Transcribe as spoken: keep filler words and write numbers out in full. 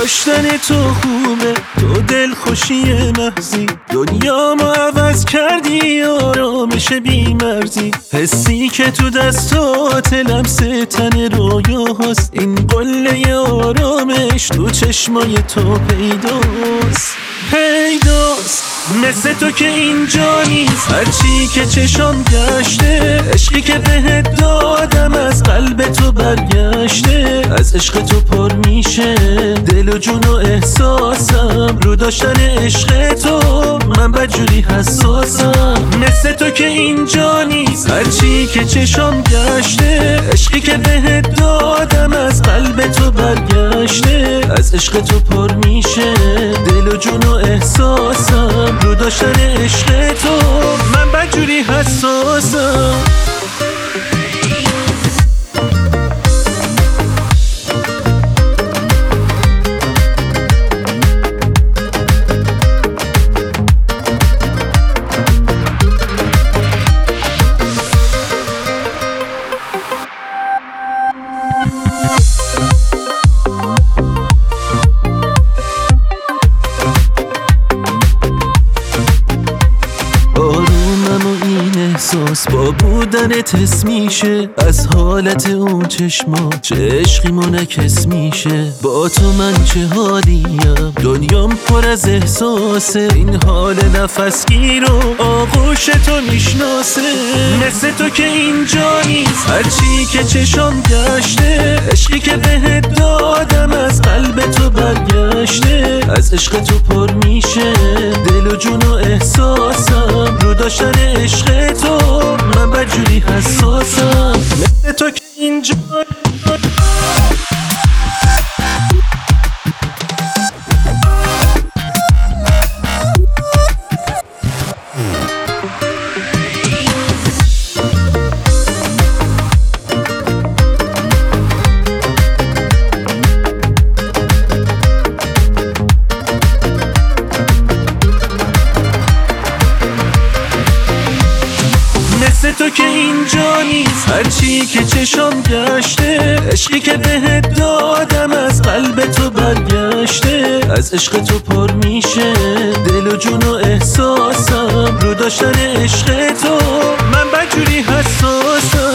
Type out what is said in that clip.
داشتن تو خوبه، تو دل خوشی محضی، دنیا ما عوض کردی، آرامش بی مرزی. حسی که تو دستات لمس تن رویا هست، این قله آرامش تو چشمای تو پیداست پیداست. مثل تو که اینجا نیست، هرچی که چشام گشته، عشقی که بهت دادم از قلب تو برگشته. از عشق تو پر میشه دل و جون و احساسم، رو داشتن عشق تو من بدجوری حساسم. مثل تو که اینجا نیست، هرچی که چشام گشته، عشقی که بهت دادم از قلب تو برگشته. از عشق تو پر میشه دل و جون و احساسم، رو داشتن عشق تو من بدجوری حساسم. احساس با بودنت حس میشه، از حالت اون چشما چه عشقی منعکس میشه. با تو من چه حالیم، دنیام پر از احساسه، این حال نفس گیر و آغوش تو میشناسه. مثل تو که اینجا نیست، هرچی که چشام گشته، عشقی که بهت دادم از قلب تو برگشته. از عشق تو پر میشه دل و جون و احساسم، رو داشتن عشق تو من بدجوری حساسم. مثل تو که اینجا مثل تو که اینجا نیست، هرچی که چشام گشته، عشقی که بهت دادم از قلب تو برگشته. از عشق تو پر میشه دل و جون و احساسم، رو داشتن عشق تو من بدجوری حساسم.